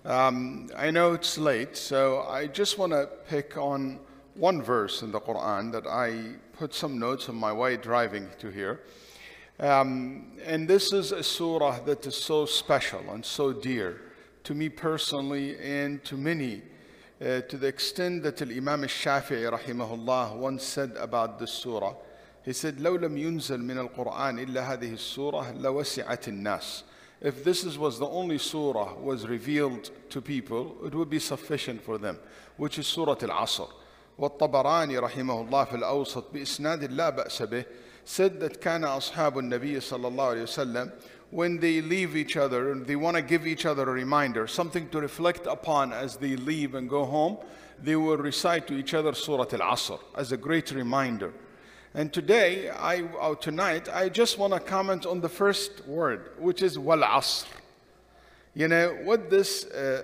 I know it's late, so I just want to pick on one verse in the Quran that I put some notes on my way driving to here. And this is a surah that is so special and so dear to me personally and to many, to the extent that Imam al-Shafi'i rahimahullah once said about this surah. He said, لو لم ينزل من القرآن إلا هذه السورة لوسعت الناس. If this was the only surah was revealed to people, it would be sufficient for them, which is Surah Al-Asr. والطبراني رحمه الله في الأوسط بإسناد لا بأس به said that كان أصحاب النبي صلى الله عليه وسلم, when they leave each other and they want to give each other a reminder, something to reflect upon as they leave and go home, they will recite to each other Surah Al-Asr as a great reminder. And today, tonight, I just want to comment on the first word, which is wal asr. You know, what this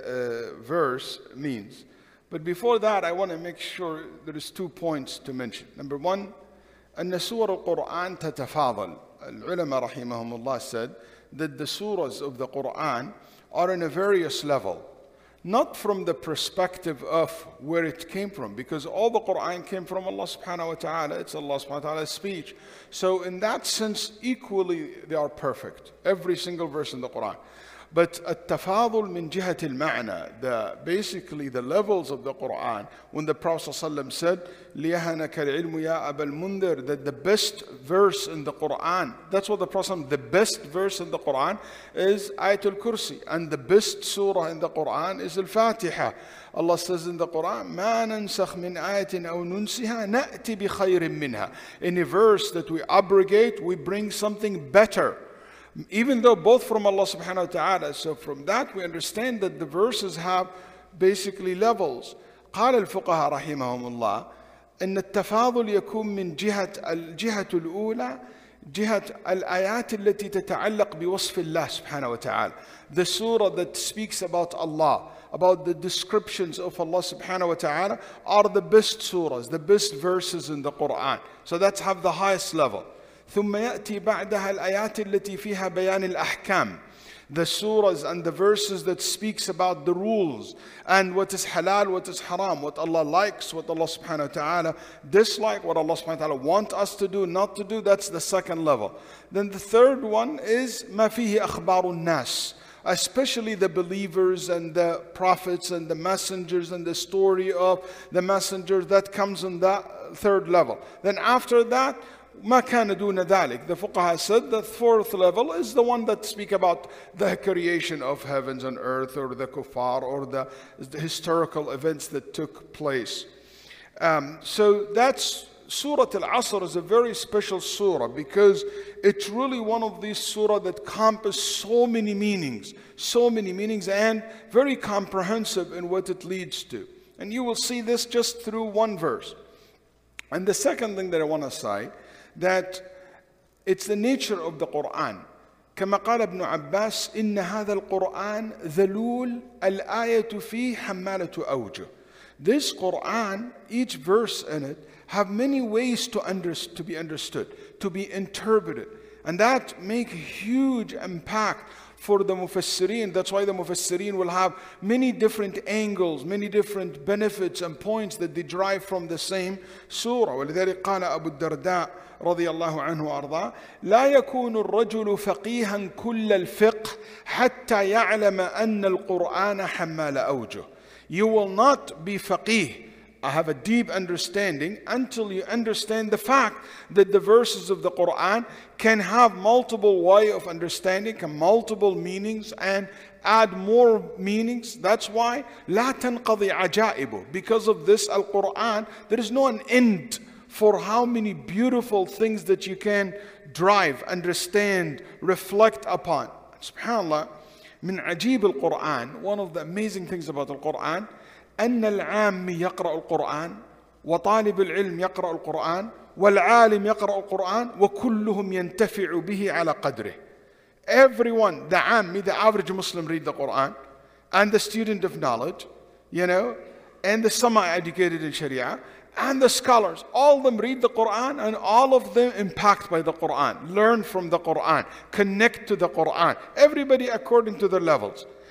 verse means. But before that, I want to make sure there is 2 points to mention. Number one, أن سور القرآن تتفاضل. العلماء رحمهم الله said that the surahs of the Quran are in a various level. Not from the perspective of where it came from, because all the Quran came from Allah subhanahu wa ta'ala. It's Allah subhanahu wa ta'ala's speech. So in that sense, equally they are perfect. Every single verse in the Quran. But التفاضل من جهة المعنى, basically the levels of the Quran, when the Prophet ﷺ said, لِيَهَنَكَ الْعِلْمُ يَا أَبَا الْمُنذِرِ, that the best verse in the Quran, that's what the Prophet, the best verse in the Quran is Ayatul Kursi, and the best surah in the Quran is Al-Fatiha. Allah says in the Quran, مَا نَنْسَخْ مِنْ آيَةٍ أَوْ نُنْسِهَا نَأْتِ بِخَيْرٍ مِنْهَا. In a verse that we abrogate, we bring something better. Even though both from Allah subhanahu wa ta'ala. So from that we understand that the verses have basically levels. قال الفقهاء رحمهم الله أن التفاضل يكون من الجهة الأولى جهة الآيات التي تتعلق بوصف الله سبحانه وتعالى. The surah that speaks about Allah, about the descriptions of Allah subhanahu wa ta'ala, are the best surahs, the best verses in the Quran. So that's have the highest level. ثم يأتي بعدها الآيات التي فيها بيان الأحكام. The surahs and the verses that speaks about the rules and what is halal, what is haram, what Allah likes, what Allah subhanahu wa ta'ala dislike, what Allah subhanahu wa ta'ala want us to do, not to do. That's the second level. Then the third one is ما فيه أخبار الناس, especially the believers and the prophets and the messengers and the story of the messengers. That comes on that third level. Then after that, ما كان دون ذلك. The fuqaha said the fourth level is the one that speak about the creation of heavens and earth, or the kuffar, or the historical events that took place. So that's Surah Al-Asr is a very special surah, because it's really one of these surah that encompass so many meanings and very comprehensive in what it leads to. And you will see this just through one verse. And the second thing that I want to say, that it's the nature of the Quran. كما قال ابن عباس إن هذا القرآن ذلول الآية فيه حمالة أوجه. This Quran, each verse in it, have many ways to be understood, to be interpreted. And that make a huge impact for the Mufassirin. That's why the Mufassirin will have many different angles, many different benefits and points that they derive from the same surah. ولذلك قال أبو الدرداء رضي الله عنه وأرضاه لا يكون الرجل فقيها كل الفقه حتى يعلم أن القرآن حمال أوجه. You will not be faqih, have a deep understanding, until you understand the fact that the verses of the Quran can have multiple way of understanding, can multiple meanings, and add more meanings. That's why لا تنقضي عجائبه. Because of this, Al-Quran, there is no an end for how many beautiful things that you can drive, understand, reflect upon. SubhanAllah, من عجيب القرآن, one of the amazing things about the Quran, أن العام يقرأ القرآن وطالب العلم يقرأ القرآن والعالم يقرأ القرآن وكلهم ينتفع به على قدره. Everyone, the Ammi, the average Muslim, read the Quran, and the student of knowledge, and the semi-educated in Sharia, and the scholars, all of them read the Quran, and all of them impacted by the Quran, learn from the Quran, connect to the Quran, everybody according to their levels.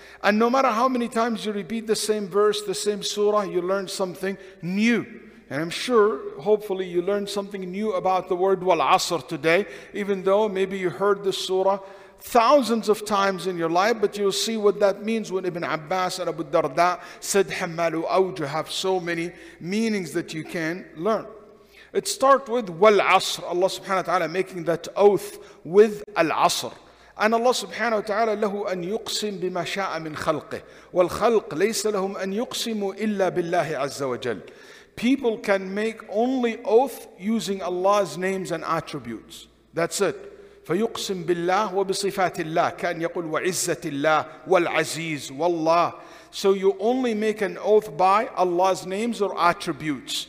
And no matter how many times you repeat the same verse, the same surah, you learn something new. And I'm sure, hopefully, you learned something new about the word wal asr today, even though maybe you heard this surah thousands of times in your life, but you'll see what that means when Ibn Abbas and Abu Darda said Hammalu Awj, have so many meanings that you can learn. It starts with wal asr, Allah subhanahu wa ta'ala making that oath with al asr. And Allah subhanahu wa ta'ala له أن يقسم بما شاء من خلقه والخلق ليس لهم أن يقسموا إلا بالله عز وجل. People can make only oath using Allah's names and attributes. That's it. فيقسم بالله وبصفات الله كان يقول وعزة الله والعزيز والله. So you only make an oath by Allah's names or attributes.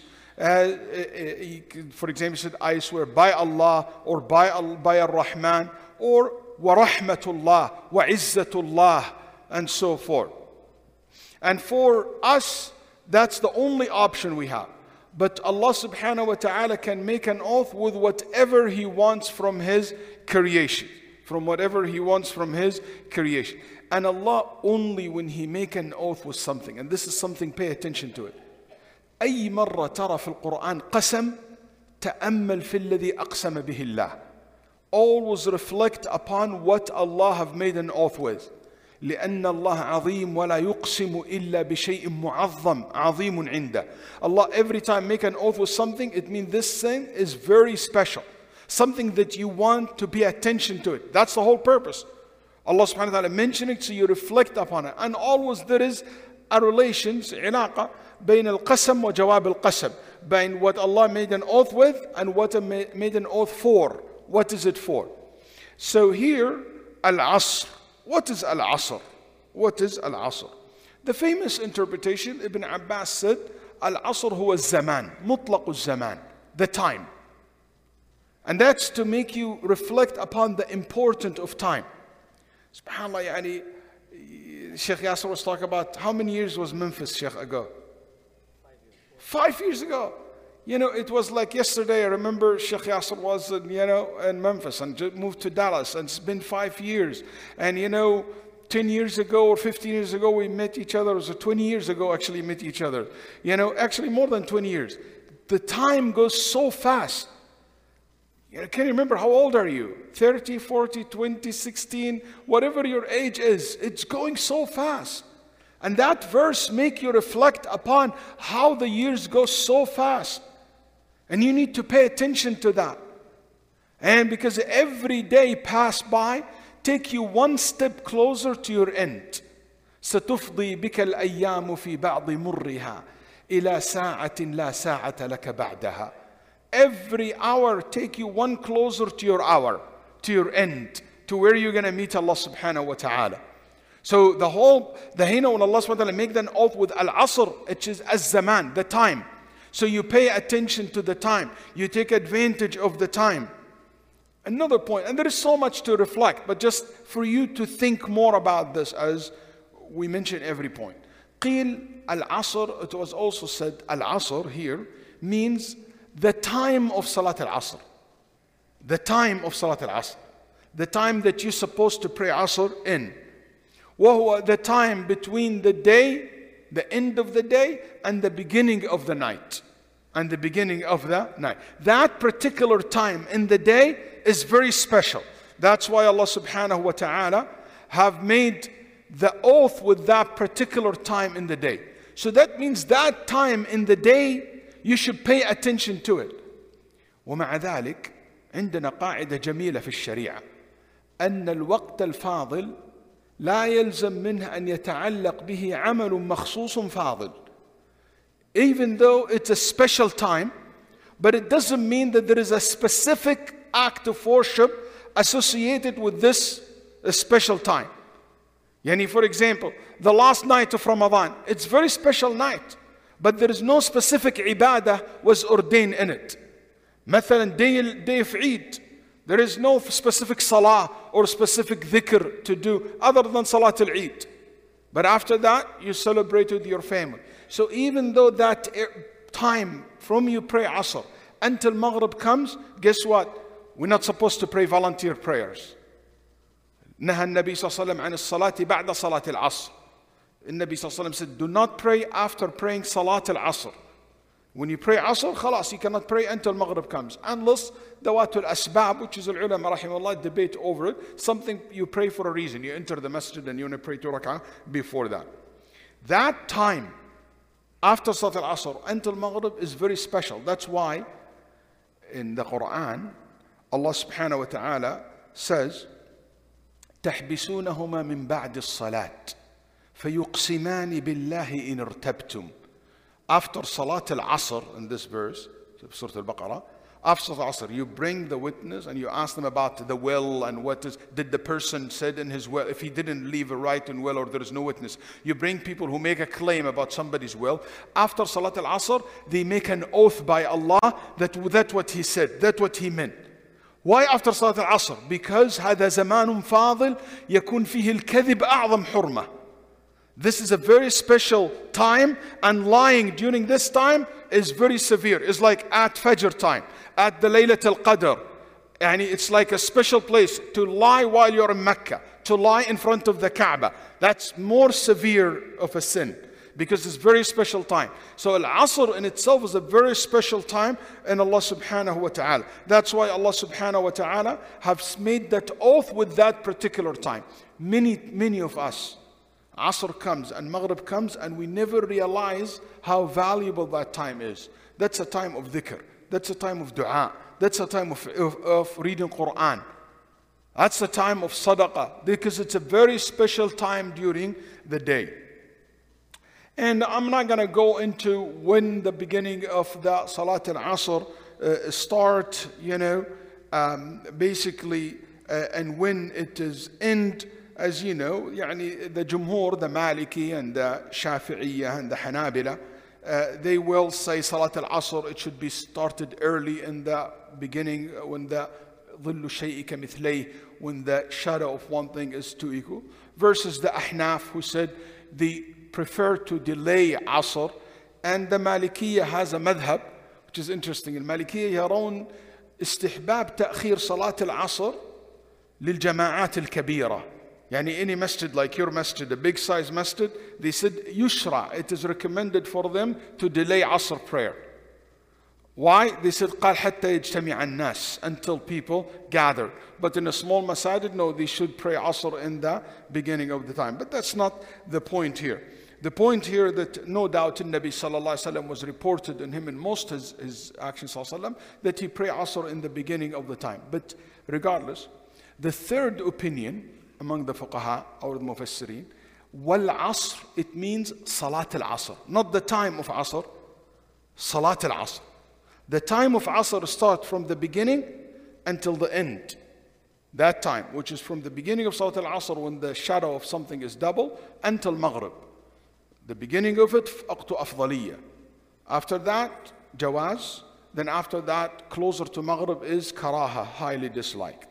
For example, he said, I swear by Allah, or by Ar-Rahman, or وَرَحْمَةُ اللَّهِ وَعِزَّةُ and so forth. And for us, that's the only option we have. But Allah subhanahu wa ta'ala can make an oath with whatever He wants from His creation. From whatever He wants from His creation. And Allah only when He make an oath with something. And this is something, pay attention to it. أي مرة ترى في القرآن قسم تأمل في الذي أقسم به الله. Always reflect upon what Allah have made an oath with. لأن الله عظيم ولا يقسم إلا بشيء معظم عظيم عنده. Allah every time make an oath with something, it means this thing is very special. Something that you want to pay attention to it. That's the whole purpose. Allah subhanahu wa ta'ala mentioned it so you reflect upon it. And always there is a relation, علاقة بين القسم وجواب القسم. Between what Allah made an oath with and what made an oath for. What is it for? So here, al-asr. What is al-asr? What is al-asr? The famous interpretation, Ibn Abbas said, al-asr huwa az-zaman, mutlaq az-zaman, the time. And that's to make you reflect upon the importance of time. SubhanAllah, Sheikh Yasser was talking about how many years was Memphis, Sheikh, ago? 5 years ago. It was like yesterday. I remember Sheikh Yasser was, in Memphis and just moved to Dallas. And it's been 5 years. And, 10 years ago or 15 years ago, we met each other. It was 20 years ago, actually, met each other. Actually more than 20 years. The time goes so fast. Can you remember how old are you? 30, 40, 20, 16, whatever your age is. It's going so fast. And that verse make you reflect upon how the years go so fast. And you need to pay attention to that. And because every day pass by, take you one step closer to your end. ستفضي بك الأيام في بعض مرها إلى ساعة لا ساعة لك بعدها. Every hour take you one closer to your hour, to your end, to where you're going to meet Allah subhanahu wa ta'ala. So the hina when Allah subhanahu wa ta'ala make an oath with al-asr, which is az-zaman, the time. So you pay attention to the time. You take advantage of the time. Another point, and there is so much to reflect, but just for you to think more about this as we mention every point. قيل al-asr, it was also said al-asr here means the time of Salat al-Asr. The time of Salat al-Asr. The time that you're supposed to pray Asr in. وهو the time between the day, the end of the day, and the beginning of the night. And the beginning of the night. That particular time in the day is very special. That's why Allah subhanahu wa ta'ala have made the oath with that particular time in the day. So that means that time in the day, you should pay attention to it. ومع ذلك عندنا قاعدة جميلة في الشريعة أن الوقت الفاضل لا يلزم منه أن يتعلق به عمل مخصوص فاضل. Even though it's a special time, but it doesn't mean that there is a specific act of worship associated with this special time. For example, the last night of Ramadan, it's a very special night. But there is no specific ibadah was ordained in it. مثلا day of Eid, there is no specific salah or specific dhikr to do other than Salat al-Eid. But after that, you celebrate with your family. So even though that time from you pray Asr until Maghrib comes, guess what? We're not supposed to pray volunteer prayers. نهى النبي صلى الله عليه وسلم عن الصلاة بعد صلاة العصر. النبي صلى الله عليه وسلم said, do not pray after praying Salat al-Asr. When you pray Asr, خلاص, you cannot pray until Maghrib comes. Unless Dawatul Asbab, which is al-ulama rahimahullah debate over it, something you pray for a reason. You enter the masjid and you want to pray 2 rak'ah before that. That time after Salat al-Asr until Maghrib is very special. That's why in the Quran, Allah subhanahu wa ta'ala says, تحبسونهما من بعد الصلاة فيقسمان بالله إن ارتبتم. After Salat al-Asr, in this verse, Surah Al-Baqarah, after Salat al-Asr, you bring the witness and you ask them about the will and did the person said in his will, if he didn't leave a right in will or there is no witness. You bring people who make a claim about somebody's will. After Salat al-Asr, they make an oath by Allah that what he said, that what he meant. Why after Salat al-Asr? Because هذا زمان فاضل يكون فيه الكذب أعظم حرمة. This is a very special time, and lying during this time is very severe. It's like at Fajr time, at the Laylat al-Qadr. And it's like a special place to lie while you're in Mecca, to lie in front of the Kaaba. That's more severe of a sin because it's a very special time. So Al-Asr in itself is a very special time in Allah subhanahu wa ta'ala. That's why Allah subhanahu wa ta'ala has made that oath with that particular time. Many of us, Asr comes and Maghrib comes and we never realize how valuable that time is. That's a time of dhikr. That's a time of dua. That's a time of reading Quran. That's a time of sadaqah because it's a very special time during the day. And I'm not going to go into when the beginning of the Salat al-Asr start, basically, and when it is end. As you know, يعني the Jumhur, the Maliki and the Shafi'iyya and the Hanabila, they will say Salat al-Asr, it should be started early in the beginning when the ظِلُّ شَيْءِ كَمِثْلَيْهِ, when the shadow of one thing is two equal, versus the Ahnaf who said they prefer to delay Asr. And the Malikiyya has a madhab, which is interesting. المالكية يرون استحباب تأخير صلاة العصر للجماعات الكبيرة. Yani any masjid like your masjid, a big size masjid, they said yushra, it is recommended for them to delay Asr prayer. Why? They said قال حتى يجتمع الناس, until people gather. But in a small masajid, no, they should pray Asr in the beginning of the time. But that's not the point here. The point here that no doubt in Nabi sallallahu alaihi wasallam was reported in him in most his actions sallallahu alaihi wasallam that he pray Asr in the beginning of the time. But regardless, the third opinion among the fuqaha or the mufassirin, wal asr, it means Salat al-Asr, not the time of Asr, Salat al-Asr. The time of Asr starts from the beginning until the end. That time, which is from the beginning of Salat al-Asr when the shadow of something is double until Maghrib. The beginning of it, up to afdaliyya. After that, jawaz. Then after that, closer to Maghrib is karaha, highly disliked.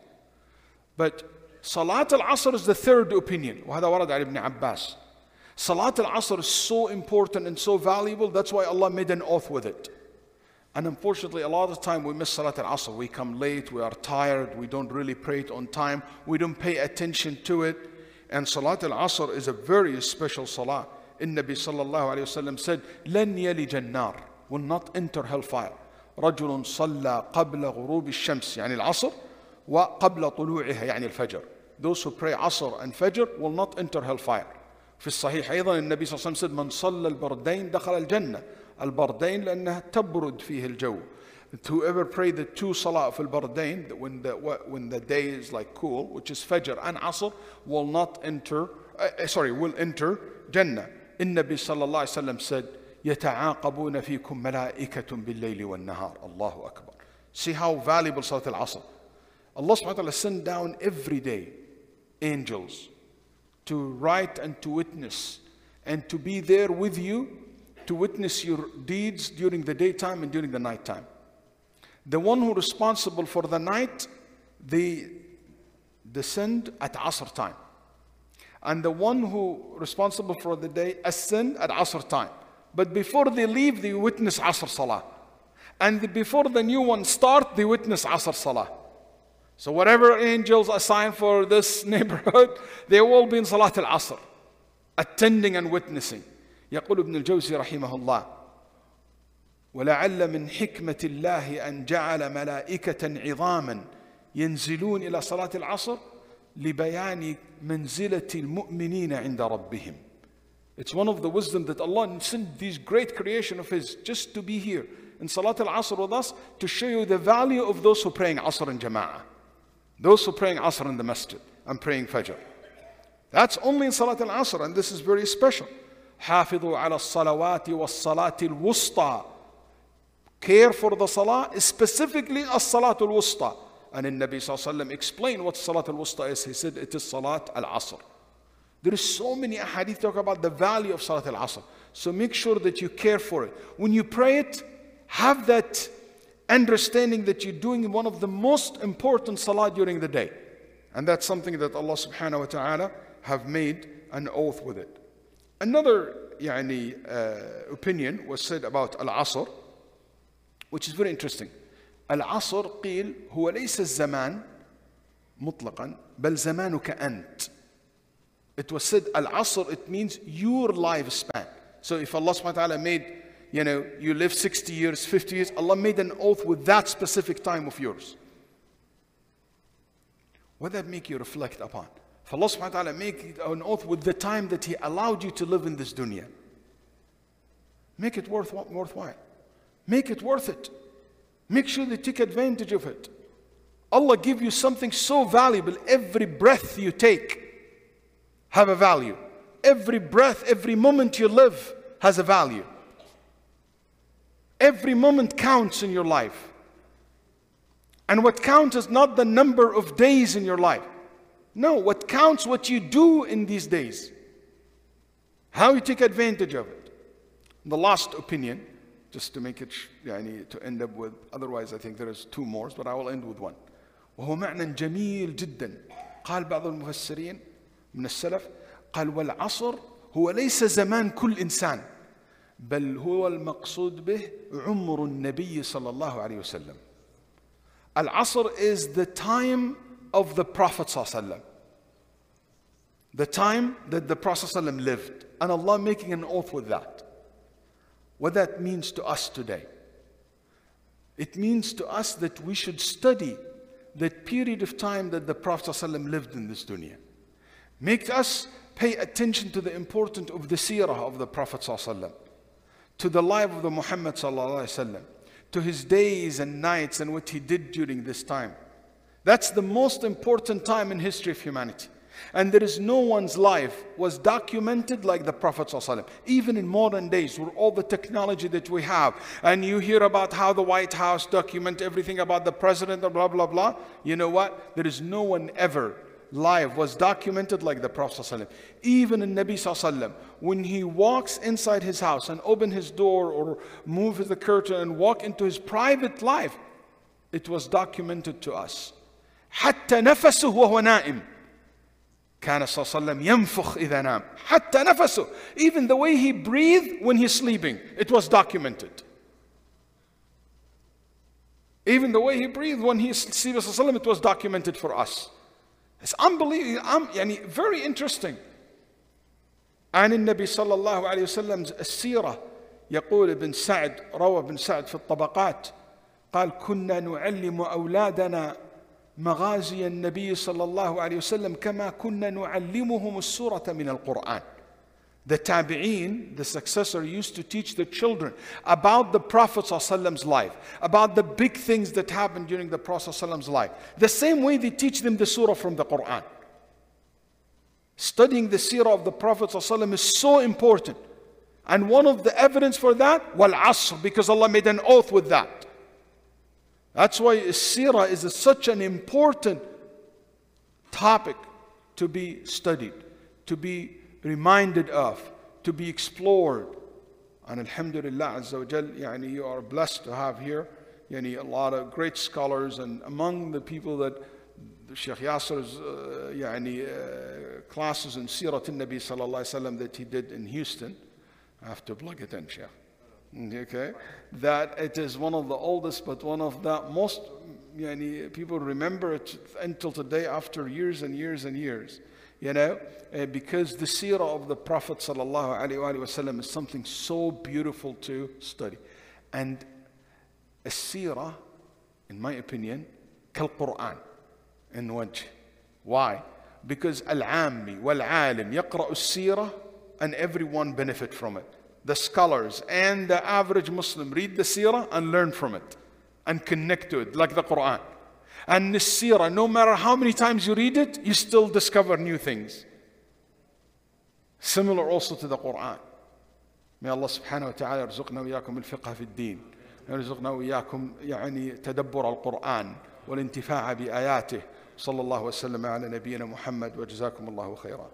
But Salat al-Asr is the third opinion. وهذا ورد عن ابن عباس. Salat al-Asr is so important and so valuable. That's why Allah made an oath with it. And unfortunately, a lot of the time we miss Salat al-Asr. We come late, we are tired, we don't really pray it on time, we don't pay attention to it. And Salat al-Asr is a very special salah. Nabi sallallahu alayhi wa sallam said, لن يلج النار, will not enter hellfire. رجل صلى قبل غروب الشمس, يعني العصر, وقبل طلوعها, يعني الفجر. Those who pray Asr and Fajr will not enter hellfire. في الصحيح أيضا النبي صلى الله عليه وسلم said من صلى البردين دخل الجنة. البردين لأنها تبرد فيه الجو. Whoever pray the two salah of al-Bardain, when the day is like cool, which is Fajr and Asr, will not enter, will enter Jannah. النبي صلى الله عليه وسلم said يتعاقبون فيكم ملائكة بالليل والنهار. الله أكبر. See how valuable Salat al-Asr. Allah subhanahu wa ta'ala sent down every day angels to write and to witness and to be there with you to witness your deeds during the daytime and during the nighttime. The one who is responsible for the night, they descend at Asr time. And the one who is responsible for the day ascend at Asr time. But before they leave, they witness Asr Salah. And before the new one start, they witness Asr Salah. So whatever angels assigned for this neighborhood, they will all be in Salat al-Asr, attending and witnessing. يقول ابن الجوزي رحمه الله: ولعل من حكمة الله أن جعل ملائكة عظاما ينزلون إلى صلاة العصر لبيان منزلة المؤمنين عند ربهم. It's one of the wisdom that Allah sent these great creation of His just to be here in Salat al-Asr with us, to show you the value of those who praying Asr in Jama'ah, those who praying Asr in the masjid and praying Fajr. That's only in Salat al-Asr, and this is very special. حافظوا على الصلوات والصلاة الوسطى. Care for the salah, specifically as-salat al-wusta. And in Nabi sallallahu alaihi wasallam explained what salat al-wusta is. He said it is salat al-asr. There is so many ahadith talk about the value of salat al-asr. So make sure that you care for it. When you pray it, have that understanding that you're doing one of the most important salah during the day. And that's something that Allah subhanahu wa ta'ala have made an oath with it. Another opinion was said about al-asr, which is very interesting. العصر قيل هو ليس الزمان مطلقا بل زمانك أنت. It was said العصر, it means your lifespan. So if Allah subhanahu wa ta'ala made, you live 60 years, 50 years, Allah made an oath with that specific time of yours. What does that make you reflect upon? If Allah subhanahu wa ta'ala make an oath with the time that He allowed you to live in this dunya, make it worthwhile. Make it worth it. Make sure you take advantage of it. Allah give you something so valuable. Every breath you take have a value. Every breath, every moment you live has a value. Every moment counts in your life. And what counts is not the number of days in your life. No, what counts what you do in these days. How you take advantage of it. The last opinion, just to make it to end up with, otherwise I think there is two more, but I will end with one. وهو معنى جميل جدا. قال بعض المفسرين من السلف قال والعصر هو ليس زمان كل إنسان بل هو المقصود به عمر النبي صلى الله عليه وسلم. Al-Asr is the time of the Prophet صلى الله عليه وسلم. The time that the Prophet صلى الله عليه وسلم lived. And Allah making an oath with that. What that means to us today. It means to us that we should study that period of time that the Prophet ﷺ lived in this dunya. Make us pay attention to the importance of the seerah of the Prophet ﷺ, to the life of the Muhammad ﷺ, to his days and nights and what he did during this time. That's the most important time in history of humanity. And there is no one's life was documented like the Prophet ﷺ. Even in modern days, with all the technology that we have, and you hear about how the White House document everything about the president and blah, blah, blah. You know what? There is no one ever life was documented like the Prophet ﷺ. Even in Nabi ﷺ, when he walks inside his house and open his door or move the curtain and walk into his private life, it was documented to us. حتى نفسه وهو نائم. كان صلى الله عليه وسلم ينفخ إذا نام حتى نفسه. Even the way he breathed when he's sleeping, it was documented. Even the way he breathed when he sleeps, it was documented for us. It's unbelievable, very interesting. عن النبي صلى الله عليه وسلم السيرة يقول ابن سعد، روى ابن سعد في الطبقات قال كنا نعلم أولادنا مغازي النبي صلى الله عليه وسلم كما كنا نعلمهم السورة من القرآن. The Tabi'een, the successor, used to teach the children about the Prophet ﷺ's life, about the big things that happened during the Prophet ﷺ's life. The same way they teach them the surah from the Quran. Studying the seerah of the Prophet ﷺ is so important. And one of the evidence for that, wal asr, because Allah made an oath with that. That's why seerah is such an important topic to be studied, to be reminded of, to be explored. And alhamdulillah azza wa jal, you are blessed to have here a lot of great scholars, and among the people that Sheikh Yasser's classes in Sirat al-Nabi sallallahu alayhi wa sallam that he did in Houston. I have to plug it in, Sheikh. Okay, that it is one of the oldest, but one of the most people remember it until today after years and years and years. Because the seerah of the Prophet ﷺ is something so beautiful to study. And a seerah, in my opinion, كالقرآن in wajh. Why? Because al-ammi wal-alim yaqra'u as-seerah and everyone benefit from it. The scholars and the average Muslim read the seerah and learn from it and connect to it like the Quran. And the seerah, no matter how many times you read it, you still discover new things. Similar also to the Quran. May Allah subhanahu wa ta'ala yarzuqna wa iyyakum al-fiqh fi ad-din. يرزقنا وإياكم تدبر القرآن والانتفاع بآياته. صلى الله وسلم على نبينا محمد وجزاكم الله خيرا.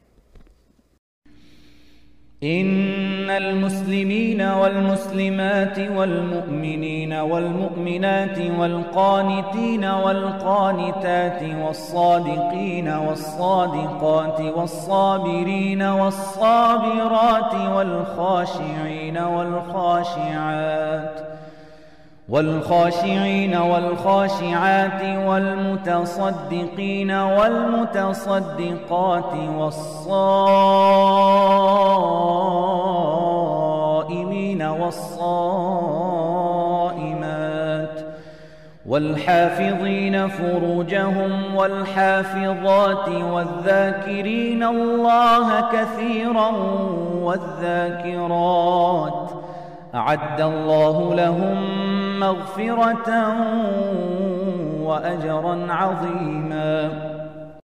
إن المسلمين والمسلمات والمؤمنين والمؤمنات والقانتين والقانتات والصادقين والصادقات والصابرين والصابرات والخاشعين والخاشعات والمتصدقين والمتصدقات والصائمين والصائمات والحافظين فروجهم والحافظات والذاكرين الله كثيرا والذاكرات أعد الله لهم مغفرة وأجرا عظيما.